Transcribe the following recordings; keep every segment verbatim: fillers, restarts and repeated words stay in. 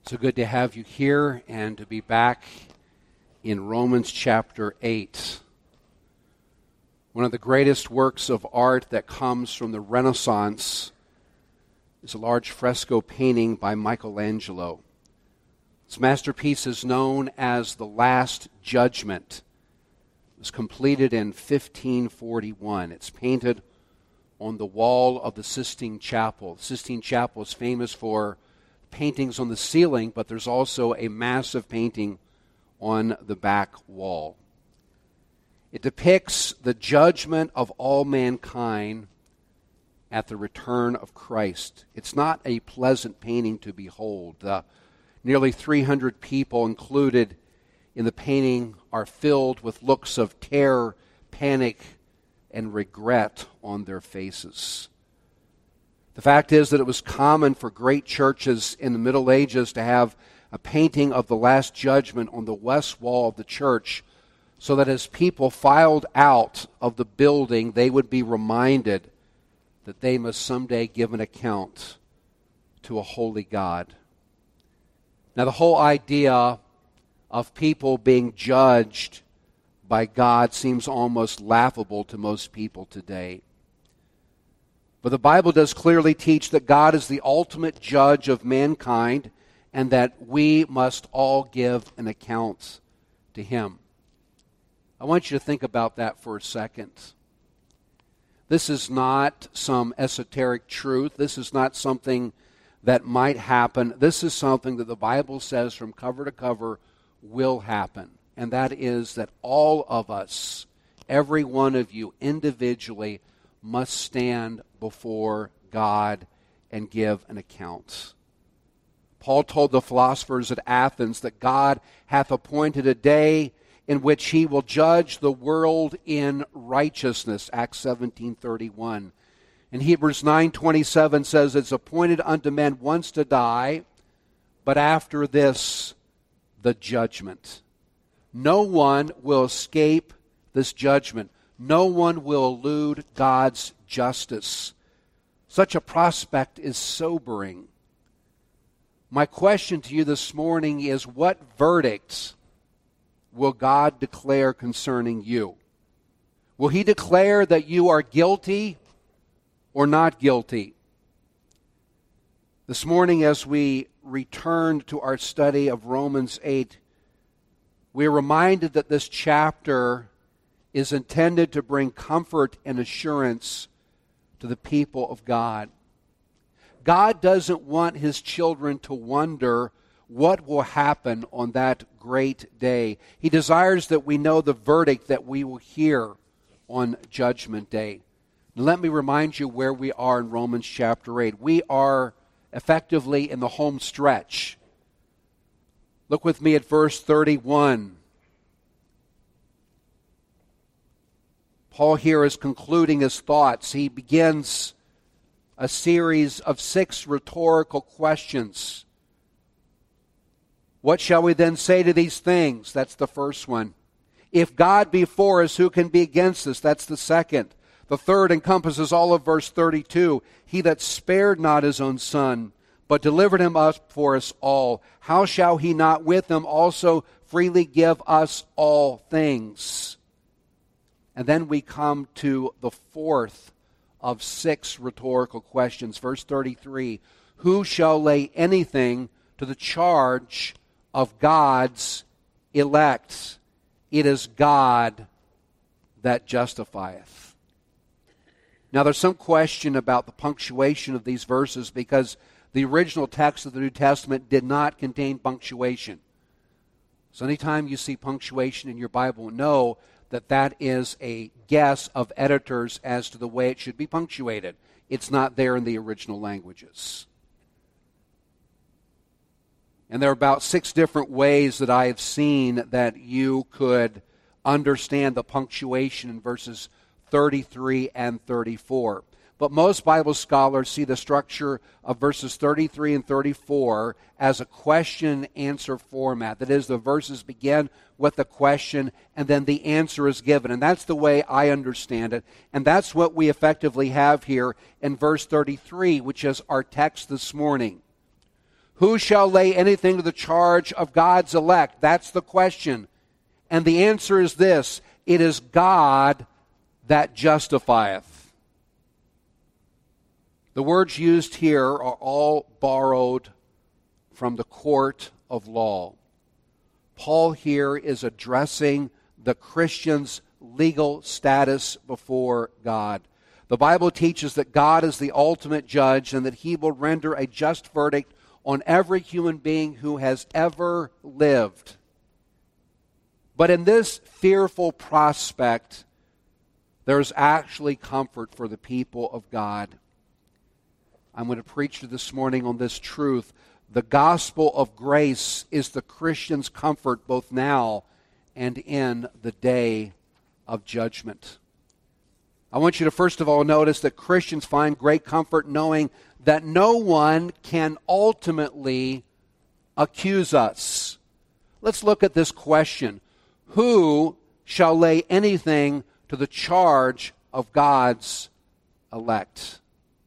So good to have you here and to be back in Romans chapter eight. One of the greatest works of art that comes from the Renaissance is a large fresco painting by Michelangelo. This masterpiece is known as The Last Judgment. It was completed in fifteen forty-one. It's painted on the wall of the Sistine Chapel. The Sistine Chapel is famous for paintings on the ceiling, but there's also a massive painting on the back wall. It depicts the judgment of all mankind at the return of Christ. It's not a pleasant painting to behold. The nearly three hundred people included in the painting are filled with looks of terror, panic, and regret on their faces. The fact is that it was common for great churches in the Middle Ages to have a painting of the Last Judgment on the west wall of the church, so that as people filed out of the building, they would be reminded that they must someday give an account to a holy God. Now, the whole idea of people being judged by God seems almost laughable to most people today. But the Bible does clearly teach that God is the ultimate judge of mankind and that we must all give an account to Him. I want you to think about that for a second. This is not some esoteric truth. This is not something that might happen. This is something that the Bible says from cover to cover will happen. And that is that all of us, every one of you individually, must stand before God and give an account. Paul told the philosophers at Athens that God hath appointed a day in which he will judge the world in righteousness, Acts seventeen thirty-one. And Hebrews nine twenty-seven says, it's appointed unto men once to die, but after this, the judgment. No one will escape this judgment. No one will elude God's justice. Such a prospect is sobering. My question to you this morning is, what verdicts will God declare concerning you? Will He declare that you are guilty or not guilty? This morning, as we return to our study of Romans eight, we are reminded that this chapter is intended to bring comfort and assurance to the people of God. God doesn't want His children to wonder what will happen on that great day. He desires that we know the verdict that we will hear on Judgment Day. Now, let me remind you where we are in Romans chapter eight. We are effectively in the home stretch. Look with me at verse thirty-one. Paul here is concluding his thoughts. He begins a series of six rhetorical questions. What shall we then say to these things? That's the first one. If God be for us, who can be against us? That's the second. The third encompasses all of verse thirty-two. He that spared not his own son, but delivered him up for us all, how shall he not with him also freely give us all things? And then we come to the fourth of six rhetorical questions. Verse thirty-three, who shall lay anything to the charge of God's elect? It is God that justifieth. Now there's some question about the punctuation of these verses because the original text of the New Testament did not contain punctuation. So anytime you see punctuation in your Bible, know that that is a guess of editors as to the way it should be punctuated. It's not there in the original languages. And there are about six different ways that I have seen that you could understand the punctuation in verses thirty-three and thirty-four. But most Bible scholars see the structure of verses thirty-three and thirty-four as a question-answer format. That is, the verses begin with a question and then the answer is given. And that's the way I understand it. And that's what we effectively have here in verse thirty-three, which is our text this morning. Who shall lay anything to the charge of God's elect? That's the question. And the answer is this: it is God that justifieth. The words used here are all borrowed from the court of law. Paul here is addressing the Christian's legal status before God. The Bible teaches that God is the ultimate judge and that he will render a just verdict on every human being who has ever lived. But in this fearful prospect, there's actually comfort for the people of God. I'm going to preach to you this morning on this truth. The gospel of grace is the Christian's comfort both now and in the day of judgment. I want you to first of all notice that Christians find great comfort knowing that no one can ultimately accuse us. Let's look at this question. Who shall lay anything to the charge of God's elect?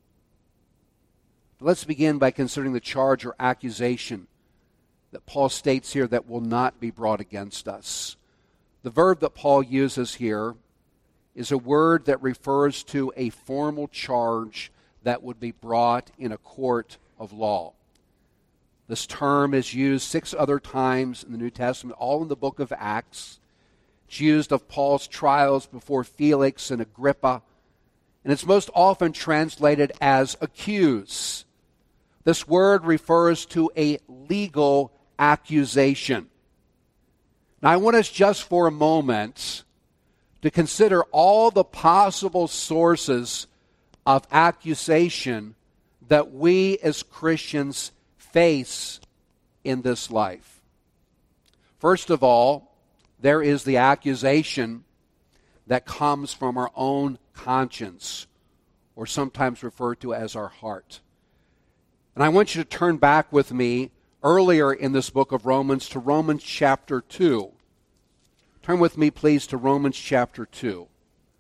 Let's begin by considering the charge or accusation that Paul states here that will not be brought against us. The verb that Paul uses here is a word that refers to a formal charge that would be brought in a court of law. This term is used six other times in the New Testament, all in the book of Acts. It's used of Paul's trials before Felix and Agrippa, and it's most often translated as accuse. This word refers to a legal accusation. Now, I want us just for a moment to consider all the possible sources of accusation that we as Christians face in this life. First of all, there is the accusation that comes from our own conscience, or sometimes referred to as our heart. And I want you to turn back with me earlier in this book of Romans to Romans chapter two. Turn with me, please, to Romans chapter two.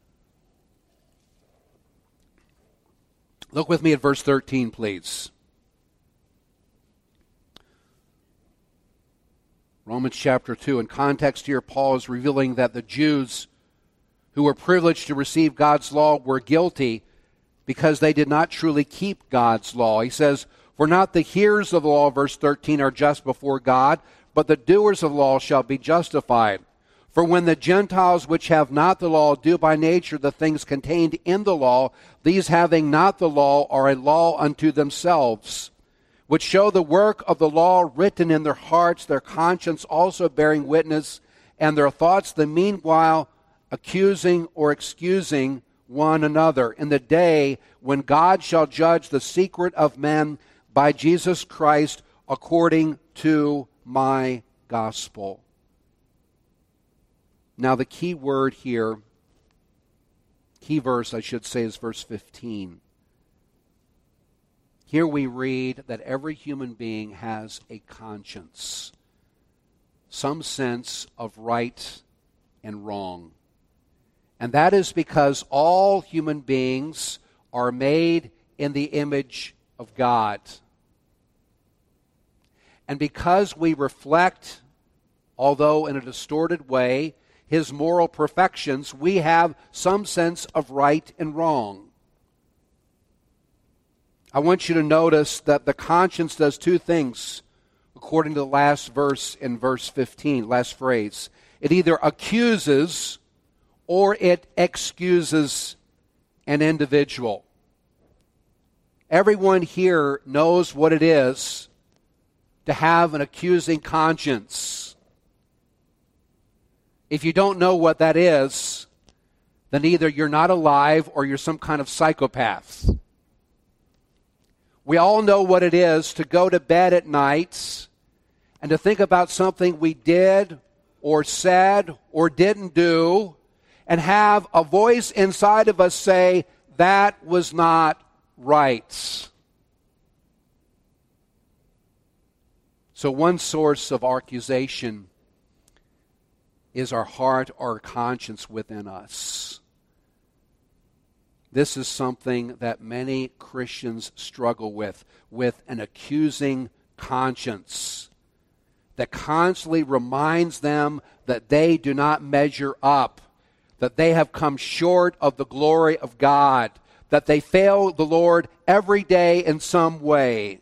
Look with me at verse thirteen, please. Romans chapter two. In context here, Paul is revealing that the Jews who were privileged to receive God's law were guilty because they did not truly keep God's law. He says, "For not the hearers of the law," verse thirteen, "are just before God, but the doers of the law shall be justified. For when the Gentiles which have not the law do by nature the things contained in the law, these having not the law are a law unto themselves, which show the work of the law written in their hearts, their conscience also bearing witness, and their thoughts the meanwhile accusing or excusing one another, in the day when God shall judge the secret of men by Jesus Christ according to my gospel." Now the key word here, key verse I should say, is verse fifteen. Here we read that every human being has a conscience, some sense of right and wrong. And that is because all human beings are made in the image of God. And because we reflect, although in a distorted way, His moral perfections, we have some sense of right and wrong. I want you to notice that the conscience does two things, according to the last verse in verse fifteen, last phrase. It either accuses or it excuses an individual. Everyone here knows what it is to have an accusing conscience. If you don't know what that is, then either you're not alive or you're some kind of psychopath. We all know what it is to go to bed at night and to think about something we did or said or didn't do and have a voice inside of us say, that was not right. So one source of accusation is our heart, our conscience within us. This is something that many Christians struggle with, with an accusing conscience that constantly reminds them that they do not measure up, that they have come short of the glory of God, that they fail the Lord every day in some way.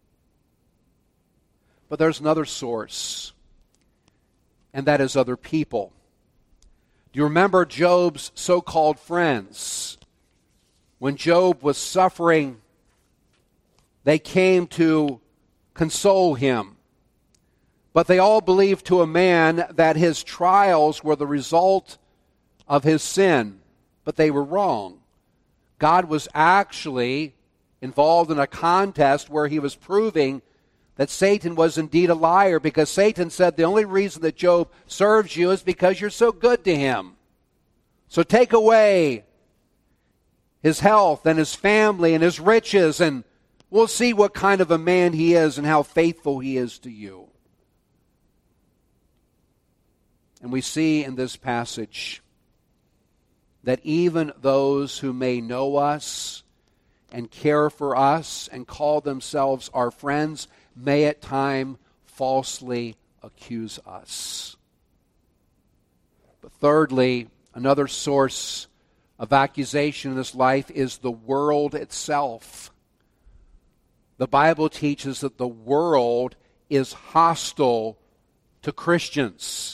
But there's another source, and that is other people. Do you remember Job's so-called friends? When Job was suffering, they came to console him. But they all believed to a man that his trials were the result of his sin. But they were wrong. God was actually involved in a contest where he was proving that Satan was indeed a liar, because Satan said the only reason that Job serves you is because you're so good to him. So take away his health and his family and his riches, and we'll see what kind of a man he is and how faithful he is to you. And we see in this passage that even those who may know us and care for us and call themselves our friends may at times falsely accuse us. But thirdly, another source of accusation in this life is the world itself. The Bible teaches that the world is hostile to Christians.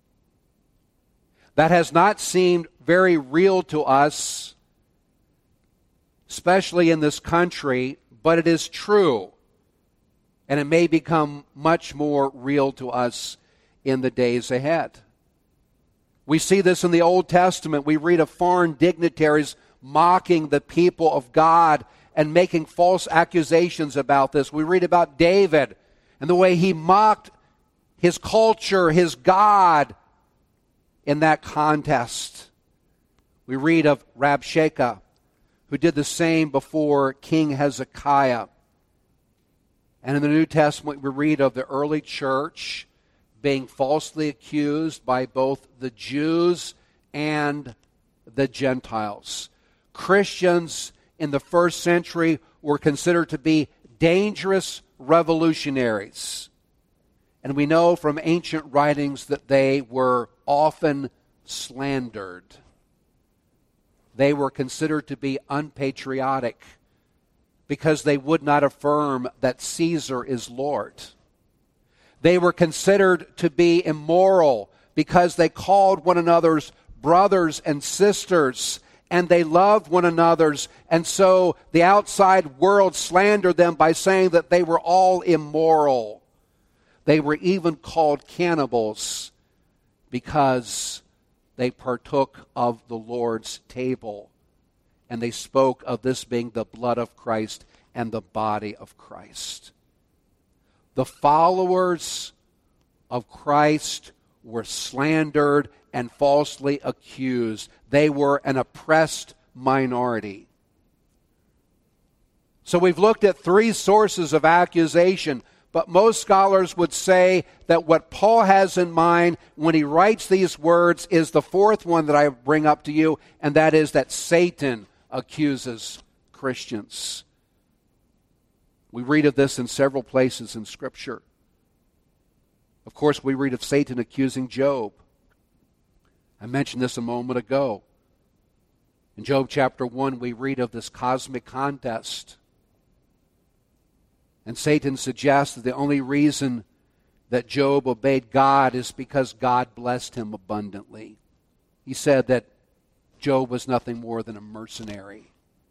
That has not seemed very real to us, especially in this country, but it is true. And it may become much more real to us in the days ahead. We see this in the Old Testament. We read of foreign dignitaries mocking the people of God and making false accusations about this. We read about David and the way he mocked his culture, his God, in that contest. We read of Rabshakeh, who did the same before King Hezekiah. And in the New Testament, we read of the early church being falsely accused by both the Jews and the Gentiles. Christians in the first century were considered to be dangerous revolutionaries. And we know from ancient writings that they were often slandered. They were considered to be unpatriotic because they would not affirm that Caesar is Lord. They were considered to be immoral because they called one another's brothers and sisters, and they loved one another's, and so the outside world slandered them by saying that they were all immoral. They were even called cannibals because they partook of the Lord's table, and they spoke of this being the blood of Christ and the body of Christ. The followers of Christ were slandered and falsely accused. They were an oppressed minority. So we've looked at three sources of accusation, but most scholars would say that what Paul has in mind when he writes these words is the fourth one that I bring up to you, and that is that Satan accuses Christians. We read of this in several places in Scripture. Of course, we read of Satan accusing Job. I mentioned this a moment ago. In Job chapter one, we read of this cosmic contest. And Satan suggests that the only reason that Job obeyed God is because God blessed him abundantly. He said that Job was nothing more than a mercenary.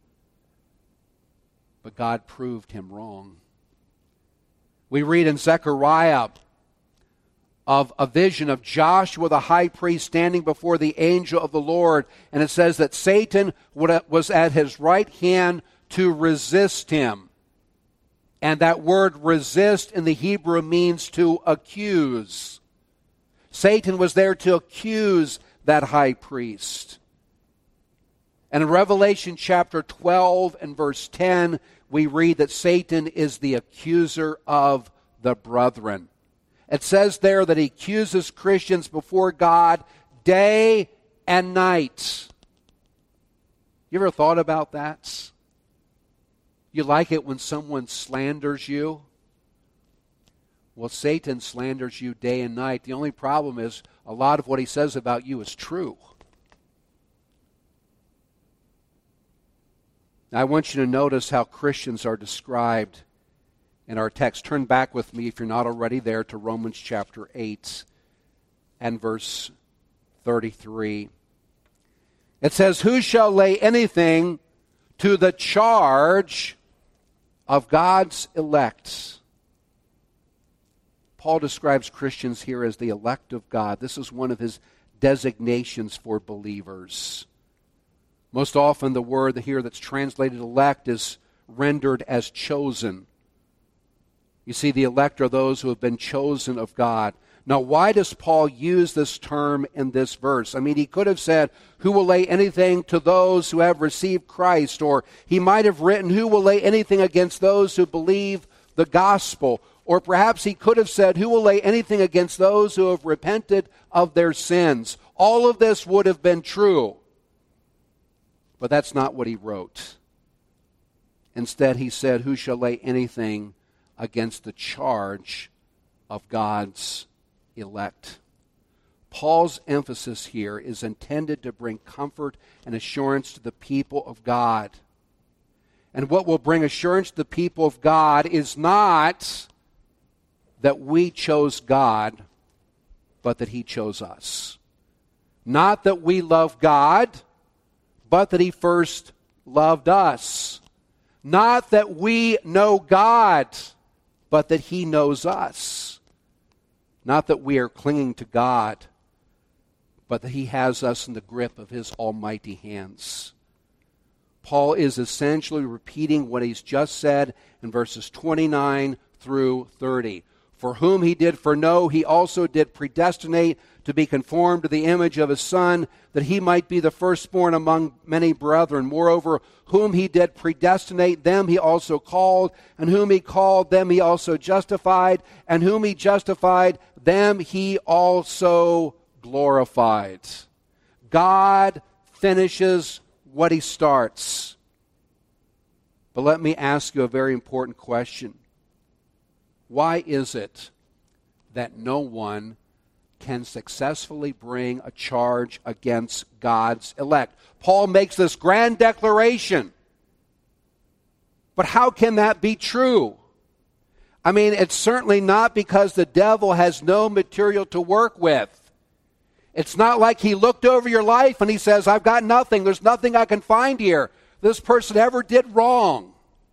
But God proved him wrong. We read in Zechariah of a vision of Joshua the high priest standing before the angel of the Lord, and it says that Satan was at his right hand to resist him. And that word resist in the Hebrew means to accuse. Satan was there to accuse that high priest. And in Revelation chapter twelve and verse ten, we read that Satan is the accuser of the brethren. It says there that he accuses Christians before God day and night. You ever thought about that? You like it when someone slanders you? Well, Satan slanders you day and night. The only problem is a lot of what he says about you is true. Now, I want you to notice how Christians are described in our text. Turn back with me, if you're not already there, to Romans chapter eight and verse thirty-three. It says, "Who shall lay anything to the charge of God's elect?" Paul describes Christians here as the elect of God. This is one of his designations for believers. Most often the word here that's translated elect is rendered as chosen. You see, the elect are those who have been chosen of God. Now, why does Paul use this term in this verse? I mean, he could have said, "Who will lay anything to those who have received Christ?" Or he might have written, "Who will lay anything against those who believe the gospel?" Or perhaps he could have said, "Who will lay anything against those who have repented of their sins?" All of this would have been true. But that's not what he wrote. Instead, he said, "Who shall lay anything against the charge of God's elect?" Paul's emphasis here is intended to bring comfort and assurance to the people of God. And what will bring assurance to the people of God is not that we chose God, but that he chose us. Not that we love God, but that he first loved us. Not that we know God, but that he knows us. Not that we are clinging to God, but that he has us in the grip of his almighty hands. Paul is essentially repeating what he's just said in verses twenty-nine through thirty. "For whom he did foreknow, he also did predestinate to be conformed to the image of his Son, that he might be the firstborn among many brethren. Moreover, whom he did predestinate, them he also called, and whom he called, them he also justified, and whom he justified, them he also glorified." God finishes what he starts. But let me ask you a very important question. Why is it that no one can successfully bring a charge against God's elect? Paul makes this grand declaration. But how can that be true? I mean, it's certainly not because the devil has no material to work with. It's not like he looked over your life and he says, "I've got nothing. There's nothing I can find here. This person ever did wrong."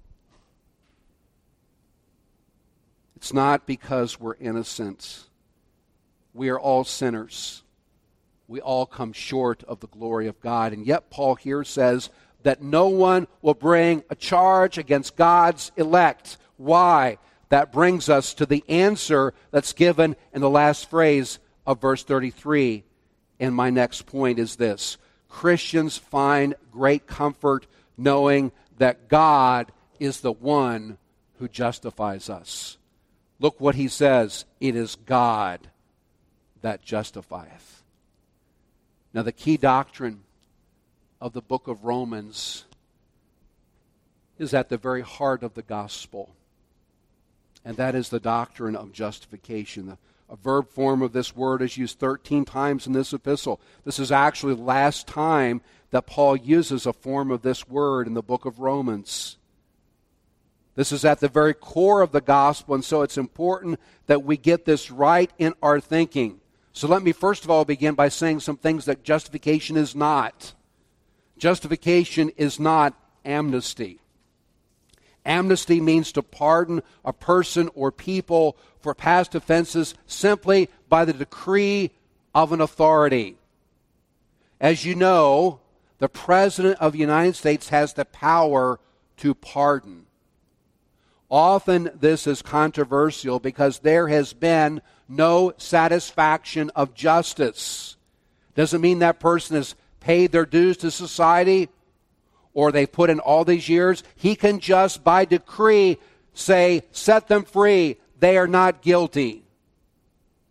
It's not because we're innocent. We are all sinners. We all come short of the glory of God. And yet Paul here says that no one will bring a charge against God's elect. Why? That brings us to the answer that's given in the last phrase of verse thirty-three. And my next point is this: Christians find great comfort knowing that God is the one who justifies us. Look what he says: "It is God that justifieth." Now, the key doctrine of the book of Romans is at the very heart of the gospel, and that is the doctrine of justification. A verb form of this word is used thirteen times in this epistle. This is actually the last time that Paul uses a form of this word in the book of Romans. This is at the very core of the gospel, and so it's important that we get this right in our thinking. So let me first of all begin by saying some things that justification is not. Justification is not amnesty. Amnesty means to pardon a person or people for past offenses simply by the decree of an authority. As you know, the President of the United States has the power to pardon. Often this is controversial because there has been no satisfaction of justice. Doesn't mean that person has paid their dues to society or they put in all these years. He can just by decree say, set them free. They are not guilty.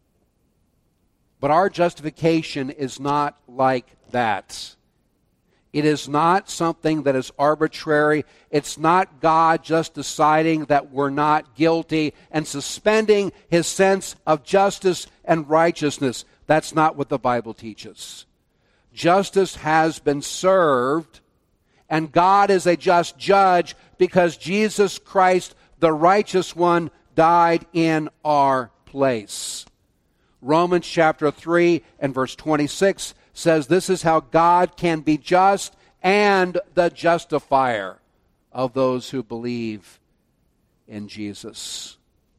But our justification is not like that. It is not something that is arbitrary. It's not God just deciding that we're not guilty and suspending his sense of justice and righteousness. That's not what the Bible teaches. Justice has been served, and God is a just judge because Jesus Christ, the righteous one, died in our place. Romans chapter three and verse twenty-six says this is how God can be just and the justifier of those who believe in Jesus.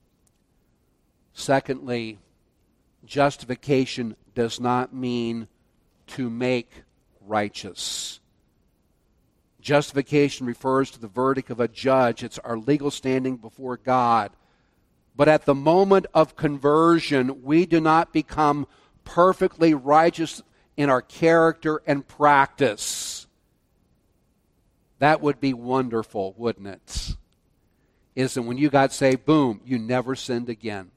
Secondly, justification does not mean to make righteous. Justification refers to the verdict of a judge. It's our legal standing before God. But at the moment of conversion, we do not become perfectly righteous in our character and practice. That would be wonderful, wouldn't it? Isn't when you got saved, boom, you never sinned again.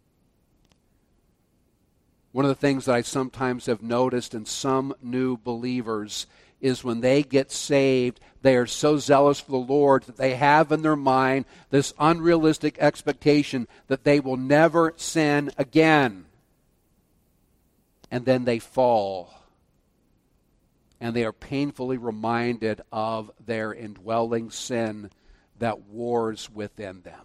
One of the things that I sometimes have noticed in some new believers is when they get saved, they are so zealous for the Lord that they have in their mind this unrealistic expectation that they will never sin again. And then they fall. And they are painfully reminded of their indwelling sin that wars within them.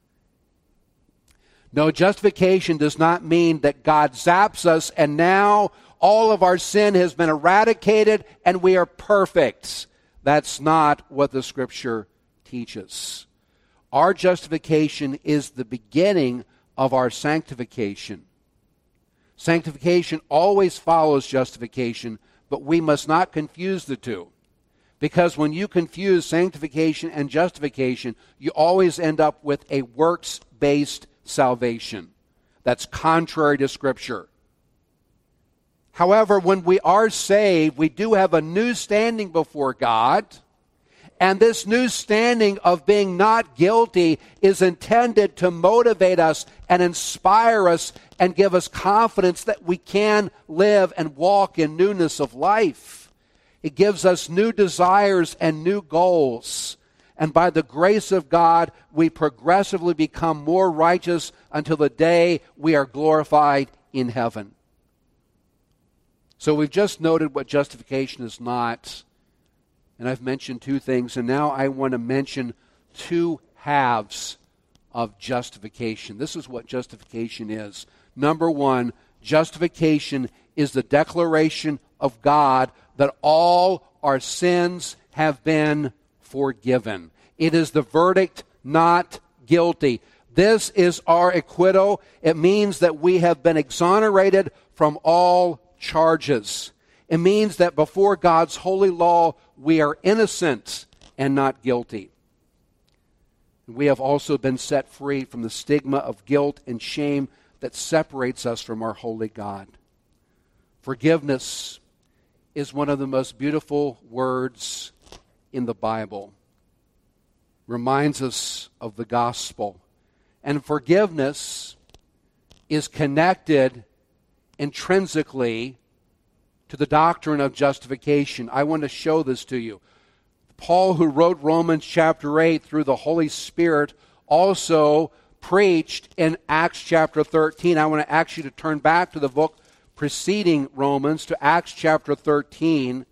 No, justification does not mean that God zaps us and now all of our sin has been eradicated and we are perfect. That's not what the Scripture teaches. Our justification is the beginning of our sanctification. Sanctification always follows justification, but we must not confuse the two. Because when you confuse sanctification and justification, you always end up with a works-based salvation. That's contrary to Scripture. However, when we are saved, we do have a new standing before God. And this new standing of being not guilty is intended to motivate us and inspire us and give us confidence that we can live and walk in newness of life. It gives us new desires and new goals. And by the grace of God, we progressively become more righteous until the day we are glorified in heaven. So we've just noted what justification is not. And I've mentioned two things. And now I want to mention two halves of justification. This is what justification is. Number one, justification is the declaration of God that all our sins have been forgiven. It is the verdict, not guilty. This is our acquittal. It means that we have been exonerated from all charges. It means that before God's holy law, we are innocent and not guilty. We have also been set free from the stigma of guilt and shame that separates us from our holy God. Forgiveness is one of the most beautiful words in the Bible. Reminds us of the gospel. And forgiveness is connected intrinsically to the doctrine of justification. I want to show this to you. Paul, who wrote Romans chapter eight through the Holy Spirit, also preached in Acts chapter thirteen. I want to ask you to turn back to the book preceding Romans, to Acts chapter thirteen.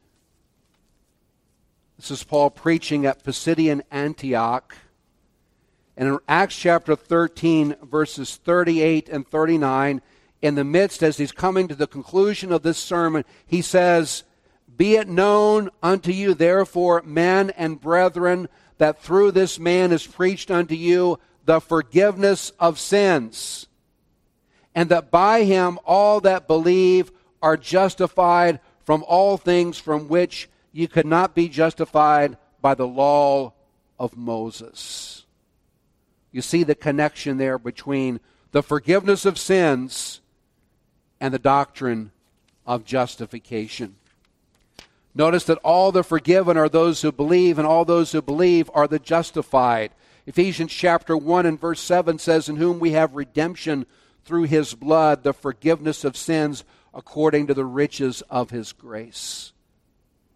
This is Paul preaching at Pisidian Antioch. And in Acts chapter thirteen, verses thirty-eight and thirty-nine, in the midst, as he's coming to the conclusion of this sermon, he says, "Be it known unto you, therefore, men and brethren, that through this man is preached unto you the forgiveness of sins, and that by him all that believe are justified from all things from which you could not be justified by the law of Moses." You see the connection there between the forgiveness of sins and the doctrine of justification. Notice that all the forgiven are those who believe, and all those who believe are the justified. Ephesians chapter one and verse seven says, "In whom we have redemption through his blood, the forgiveness of sins according to the riches of his grace."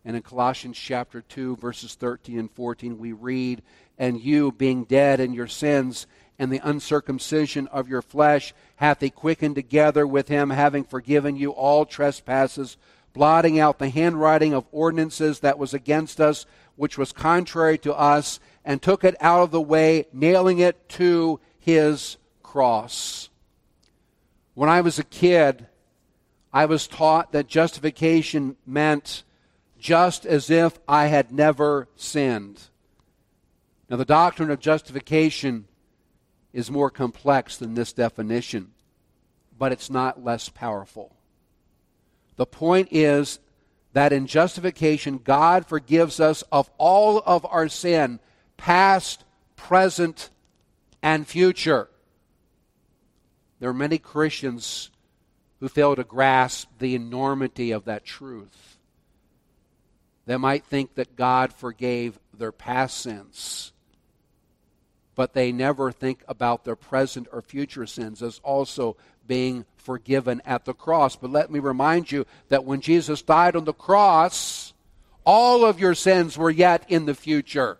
And in Colossians chapter two, verses thirteen and fourteen, we read, "And you, being dead in your sins and the uncircumcision of your flesh, hath he quickened together with him, having forgiven you all trespasses, blotting out the handwriting of ordinances that was against us, which was contrary to us, and took it out of the way, nailing it to his cross." When I was a kid, I was taught that justification meant just as if I had never sinned. Now, the doctrine of justification is more complex than this definition, but it's not less powerful. The point is that in justification, God forgives us of all of our sin, past, present, and future. There are many Christians who fail to grasp the enormity of that truth. They might think that God forgave their past sins, but they never think about their present or future sins as also being forgiven at the cross. But let me remind you that when Jesus died on the cross, all of your sins were yet in the future.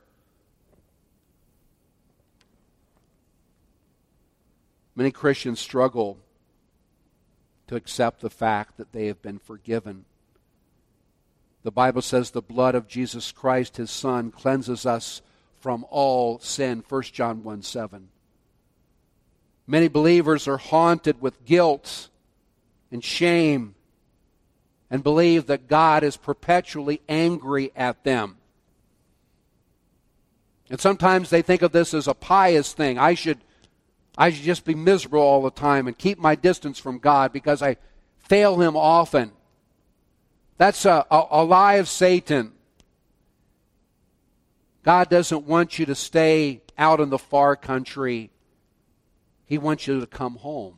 Many Christians struggle to accept the fact that they have been forgiven. The Bible says the blood of Jesus Christ, his Son, cleanses us from all sin. First John one seven. Many believers are haunted with guilt and shame and believe that God is perpetually angry at them. And sometimes they think of this as a pious thing. I should, I should just be miserable all the time and keep my distance from God because I fail him often. That's a, a, a lie of Satan. God doesn't want you to stay out in the far country. He wants you to come home.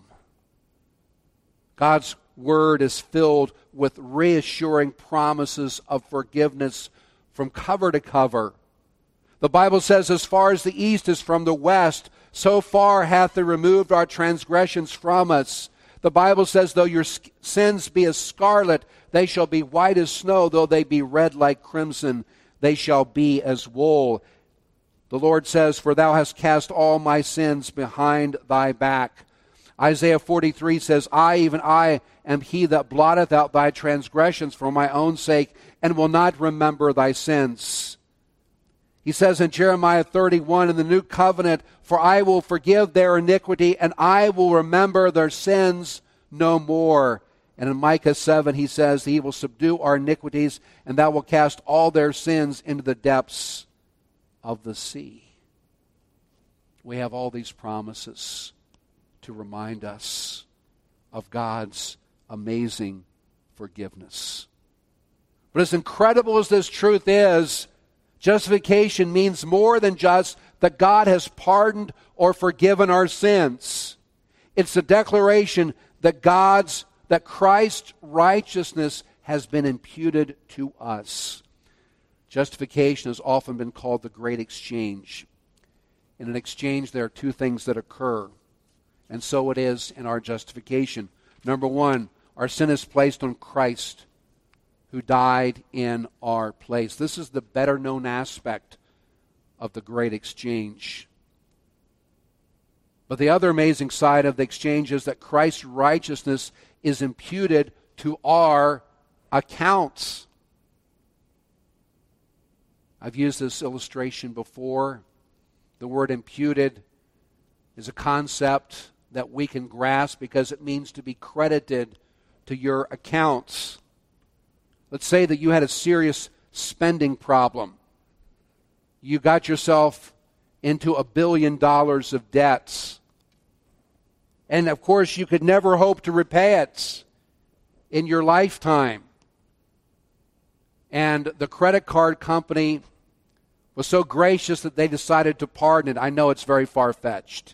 God's Word is filled with reassuring promises of forgiveness from cover to cover. The Bible says, as far as the east is from the west, so far hath he removed our transgressions from us. The Bible says, though your sins be as scarlet, they shall be white as snow. Though they be red like crimson, they shall be as wool. The Lord says, for thou hast cast all my sins behind thy back. Isaiah forty-three says, I, even I, am he that blotteth out thy transgressions for my own sake, and will not remember thy sins. He says in Jeremiah thirty-one, in the new covenant, for I will forgive their iniquity, and I will remember their sins no more. And in Micah seven, he says, he will subdue our iniquities, and thou wilt cast all their sins into the depths of the sea. We have all these promises to remind us of God's amazing forgiveness. But as incredible as this truth is, justification means more than just that God has pardoned or forgiven our sins. It's the declaration that God's, that Christ's righteousness has been imputed to us. Justification has often been called the great exchange. In an exchange, there are two things that occur. And so it is in our justification. Number one, our sin is placed on Christ, who died in our place. This is the better known aspect of the great exchange. But the other amazing side of the exchange is that Christ's righteousness is imputed to our accounts. I've used this illustration before. The word imputed is a concept that we can grasp because it means to be credited to your accounts. Let's say that you had a serious spending problem. You got yourself into a billion dollars of debts. And of course, you could never hope to repay it in your lifetime. And the credit card company was so gracious that they decided to pardon it. I know it's very far-fetched.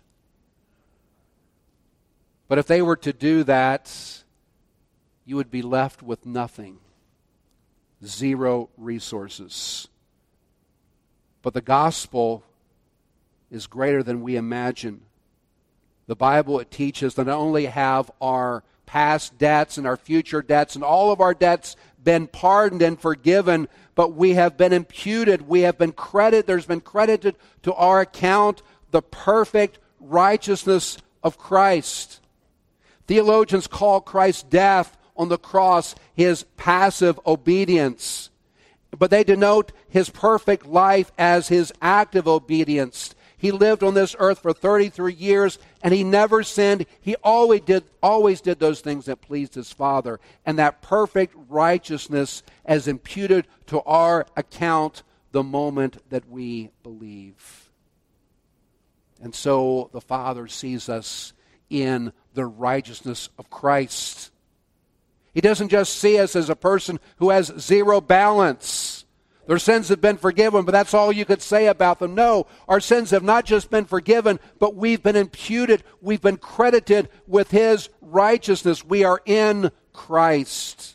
But if they were to do that, you would be left with nothing. Zero resources. But the gospel is greater than we imagine. The Bible, it teaches that not only have our past debts and our future debts and all of our debts been pardoned and forgiven, but we have been imputed, we have been credited, there's been credited to our account the perfect righteousness of Christ. Theologians call Christ's death on the cross his passive obedience, but they denote his perfect life as his active obedience. He lived on this earth for thirty-three years, and he never sinned. He always did, always did those things that pleased his Father. And that perfect righteousness is imputed to our account the moment that we believe. And so the Father sees us in the righteousness of Christ. He doesn't just see us as a person who has zero balance. Their sins have been forgiven, but that's all you could say about them. No, our sins have not just been forgiven, but we've been imputed, we've been credited with his righteousness. We are in Christ.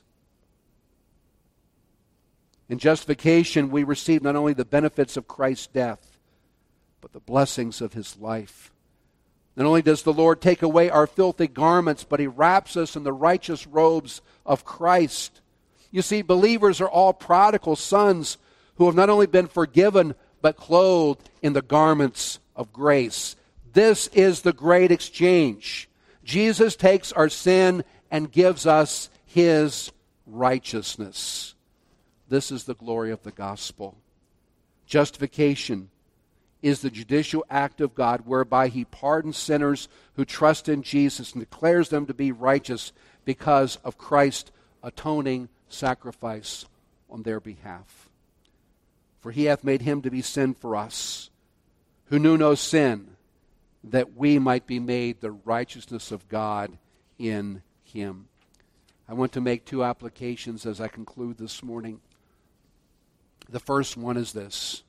In justification, we receive not only the benefits of Christ's death, but the blessings of his life. Not only does the Lord take away our filthy garments, but he wraps us in the righteous robes of Christ. You see, believers are all prodigal sons who have not only been forgiven, but clothed in the garments of grace. This is the great exchange. Jesus takes our sin and gives us his righteousness. This is the glory of the gospel. Justification is the judicial act of God whereby he pardons sinners who trust in Jesus and declares them to be righteous because of Christ's atoning sacrifice on their behalf. For he hath made him to be sin for us, who knew no sin, that we might be made the righteousness of God in him. I want to make two applications as I conclude this morning. The first one is this.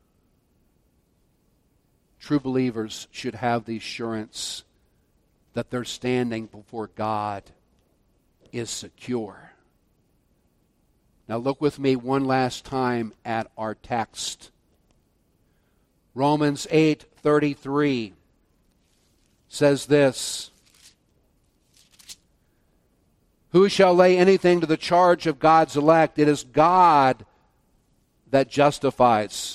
True believers should have the assurance that their standing before God is secure. Now look with me one last time at our text. Romans eight thirty-three says this: Who shall lay anything to the charge of God's elect? It is God that justifies.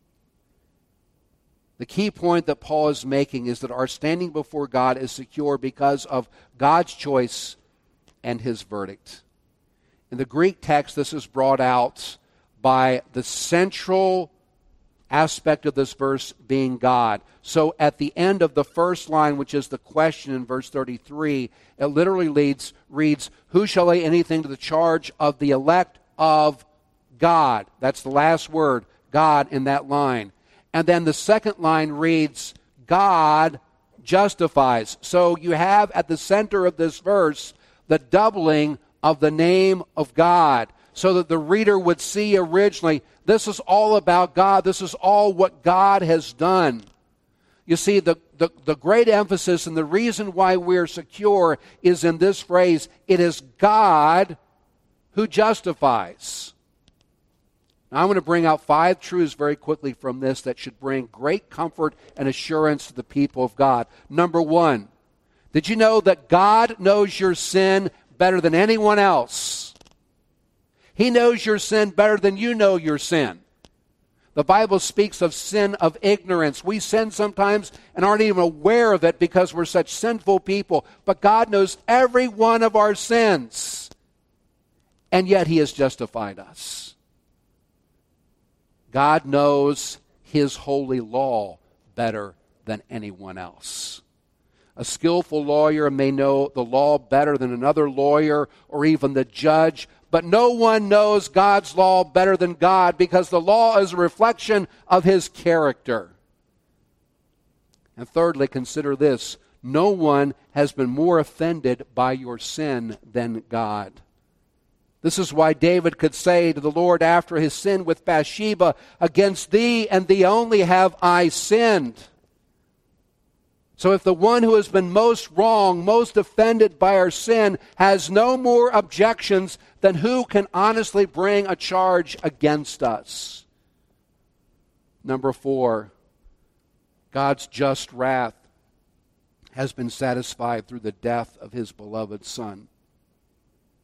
The key point that Paul is making is that our standing before God is secure because of God's choice and his verdict. In the Greek text, this is brought out by the central aspect of this verse being God. So at the end of the first line, which is the question in verse thirty-three, it literally leads, reads, Who shall lay anything to the charge of the elect of God? That's the last word, God, in that line. And then the second line reads, God justifies. So you have at the center of this verse the doubling of the name of God, so that the reader would see originally, this is all about God. This is all what God has done. You see, the, the, the great emphasis and the reason why we're secure is in this phrase, it is God who justifies. Now, I'm going to bring out five truths very quickly from this that should bring great comfort and assurance to the people of God. Number one, did you know that God knows your sin better than anyone else? He knows your sin better than you know your sin. The Bible speaks of sin of ignorance. We sin sometimes and aren't even aware of it because we're such sinful people. But God knows every one of our sins. And yet he has justified us. God knows his holy law better than anyone else. A skillful lawyer may know the law better than another lawyer or even the judge, but no one knows God's law better than God because the law is a reflection of his character. And thirdly, consider this. No one has been more offended by your sin than God. This is why David could say to the Lord after his sin with Bathsheba, Against thee and thee only have I sinned. So if the one who has been most wrong, most offended by our sin, has no more objections, then who can honestly bring a charge against us? Number four, God's just wrath has been satisfied through the death of his beloved Son.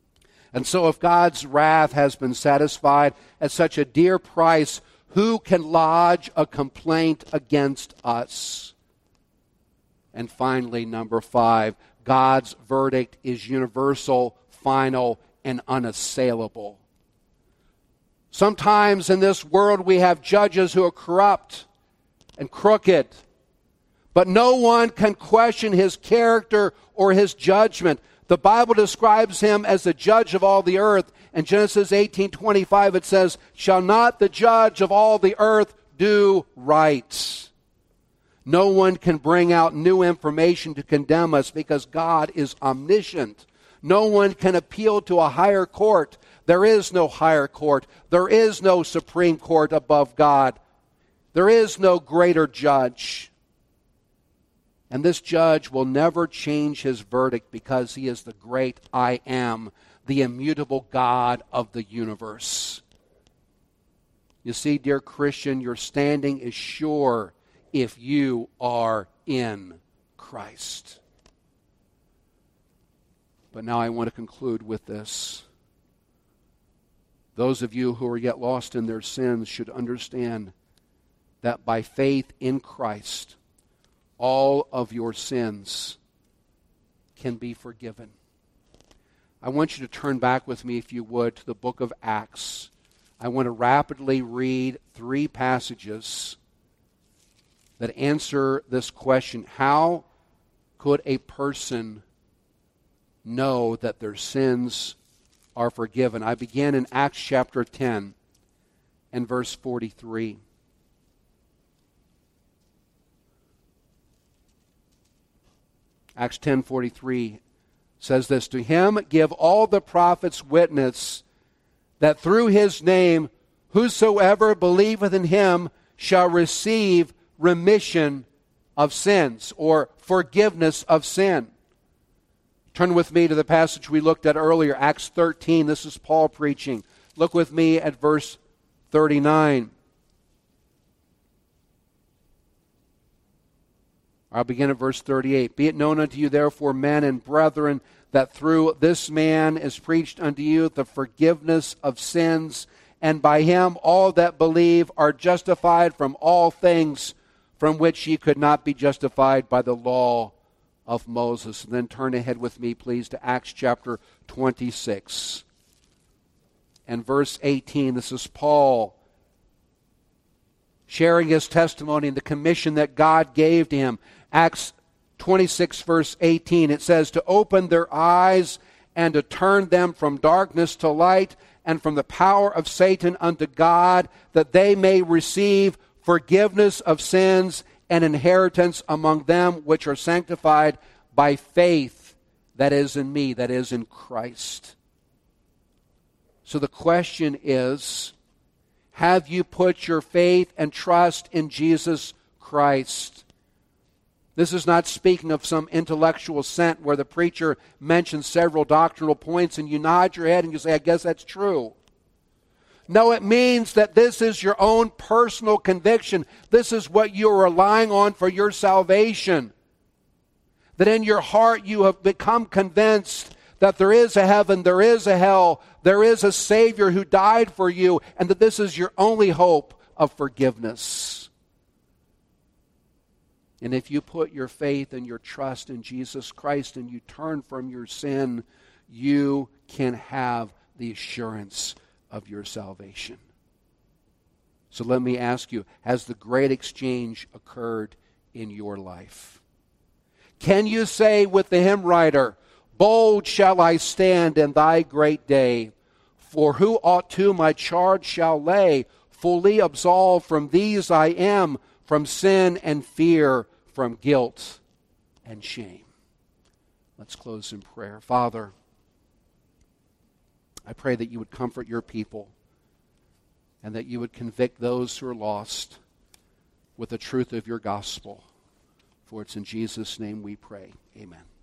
And so if God's wrath has been satisfied at such a dear price, who can lodge a complaint against us? And finally, number five, God's verdict is universal, final, and unassailable. Sometimes in this world we have judges who are corrupt and crooked, but no one can question his character or his judgment. The Bible describes him as the judge of all the earth. In Genesis eighteen twenty-five it says, "Shall not the judge of all the earth do right?" No one can bring out new information to condemn us because God is omniscient. No one can appeal to a higher court. There is no higher court. There is no Supreme Court above God. There is no greater judge. And this judge will never change his verdict because he is the great I Am, the immutable God of the universe. You see, dear Christian, your standing is sure if you are in Christ. But now I want to conclude with this. Those of you who are yet lost in their sins should understand that by faith in Christ, all of your sins can be forgiven. I want you to turn back with me, if you would, to the book of Acts. I want to rapidly read three passages that answer this question. How could a person know that their sins are forgiven? I begin in Acts chapter ten and verse forty-three. Acts ten forty-three says this, "To him give all the prophets witness that through his name whosoever believeth in him shall receive remission of sins," or forgiveness of sin. Turn with me to the passage we looked at earlier, Acts thirteen. This is Paul preaching. Look with me at verse thirty-nine. I'll begin at verse thirty-eight. "Be it known unto you therefore, men and brethren, that through this man is preached unto you the forgiveness of sins, and by him all that believe are justified from all things from which ye could not be justified by the law of Moses." And then turn ahead with me, please, to Acts chapter twenty-six and verse eighteen. This is Paul sharing his testimony and the commission that God gave to him. Acts twenty-six, verse eighteen, it says, "To open their eyes and to turn them from darkness to light and from the power of Satan unto God, that they may receive forgiveness of sins and inheritance among them which are sanctified by faith that is in me," that is in Christ. So the question is, have you put your faith and trust in Jesus Christ? This is not speaking of some intellectual assent where the preacher mentions several doctrinal points and you nod your head and you say, "I guess that's true." No, it means that this is your own personal conviction. This is what you're relying on for your salvation. That in your heart you have become convinced that there is a heaven, there is a hell, there is a Savior who died for you, and that this is your only hope of forgiveness. And if you put your faith and your trust in Jesus Christ and you turn from your sin, you can have the assurance of your salvation. So let me ask you, has the great exchange occurred in your life? Can you say with the hymn writer, "Bold shall I stand in thy great day, for who ought to my charge shall lay? Fully absolved from these I am, from sin and fear, from guilt and shame." Let's close in prayer. Father, I pray that you would comfort your people and that you would convict those who are lost with the truth of your gospel. For it's in Jesus' name we pray. Amen.